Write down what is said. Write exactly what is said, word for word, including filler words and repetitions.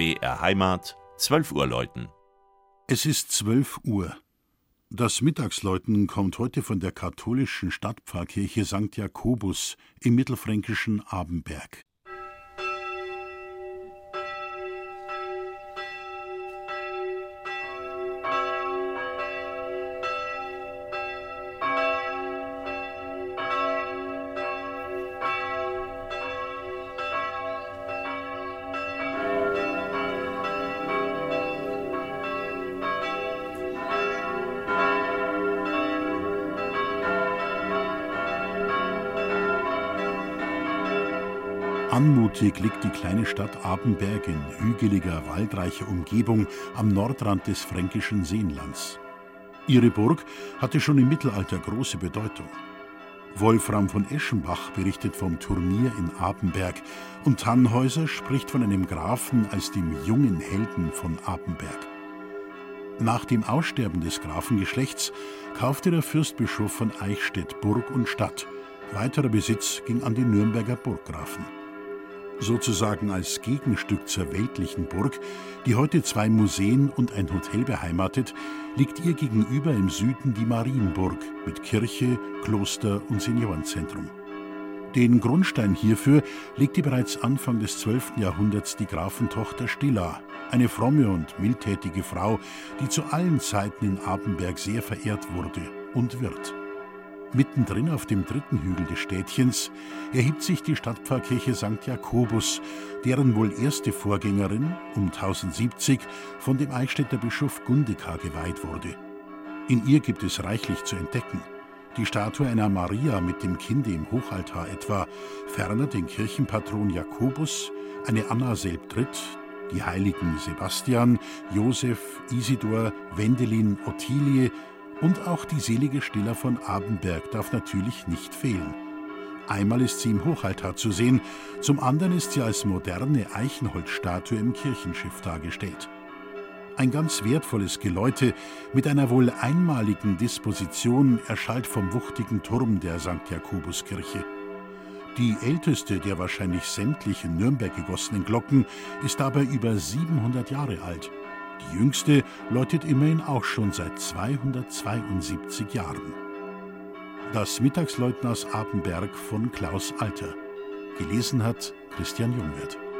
B R Heimat, zwölf Uhr läuten. Es ist zwölf Uhr. Das Mittagsläuten kommt heute von der katholischen Stadtpfarrkirche Sankt Jakobus im mittelfränkischen Abenberg. Anmutig liegt die kleine Stadt Abenberg in hügeliger, waldreicher Umgebung am Nordrand des fränkischen Seenlands. Ihre Burg hatte schon im Mittelalter große Bedeutung. Wolfram von Eschenbach berichtet vom Turnier in Abenberg und Tannhäuser spricht von einem Grafen als dem jungen Helden von Abenberg. Nach dem Aussterben des Grafengeschlechts kaufte der Fürstbischof von Eichstätt Burg und Stadt. Weiterer Besitz ging an die Nürnberger Burggrafen. Sozusagen als Gegenstück zur weltlichen Burg, die heute zwei Museen und ein Hotel beheimatet, liegt ihr gegenüber im Süden die Marienburg mit Kirche, Kloster und Seniorenzentrum. Den Grundstein hierfür legte bereits Anfang des zwölften Jahrhunderts die Grafentochter Stilla, eine fromme und mildtätige Frau, die zu allen Zeiten in Abenberg sehr verehrt wurde und wird. Mittendrin auf dem dritten Hügel des Städtchens erhebt sich die Stadtpfarrkirche Sankt Jakobus, deren wohl erste Vorgängerin um tausendsiebzig von dem Eichstätter Bischof Gundekar geweiht wurde. In ihr gibt es reichlich zu entdecken. Die Statue einer Maria mit dem Kinde im Hochaltar etwa, ferner den Kirchenpatron Jakobus, eine Anna selbdritt, die Heiligen Sebastian, Josef, Isidor, Wendelin, Ottilie, und auch die selige Stilla von Abenberg darf natürlich nicht fehlen. Einmal ist sie im Hochaltar zu sehen, zum anderen ist sie als moderne Eichenholzstatue im Kirchenschiff dargestellt. Ein ganz wertvolles Geläute mit einer wohl einmaligen Disposition erschallt vom wuchtigen Turm der Sankt Jakobuskirche. Die älteste der wahrscheinlich sämtlich in Nürnberg gegossenen Glocken ist dabei über siebenhundert Jahre alt. Die jüngste läutet immerhin auch schon seit zweihundertzweiundsiebzig Jahren. Das Mittagsläuten aus Abenberg von Klaus Alter. Gelesen hat Christian Jungwirth.